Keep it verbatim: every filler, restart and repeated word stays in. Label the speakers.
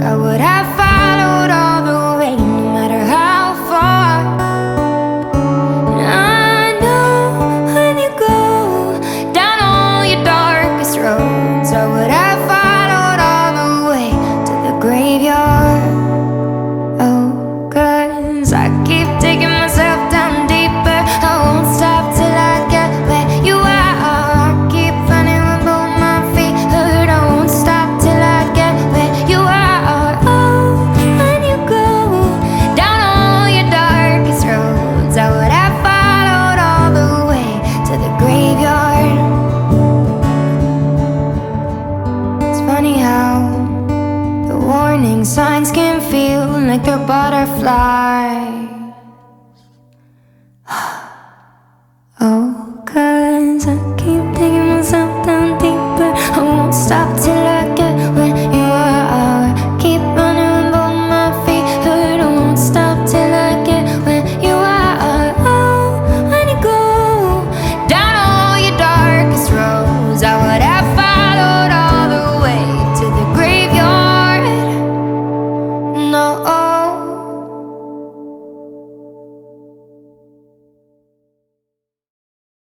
Speaker 1: I would have followed all the way, no matter how far. And I know when you go down all your darkest roads, I would have followed all the way to the graveyard. Oh, 'cause I keep taking myself down deeper. I won't stop till I get where you are. I keep running with both my feet hurt. I won't stop till I get where you are. Oh, when you go down all your darkest roads, I would have followed all the way to the graveyard. It's funny how the warning signs can feel like they're butterflies.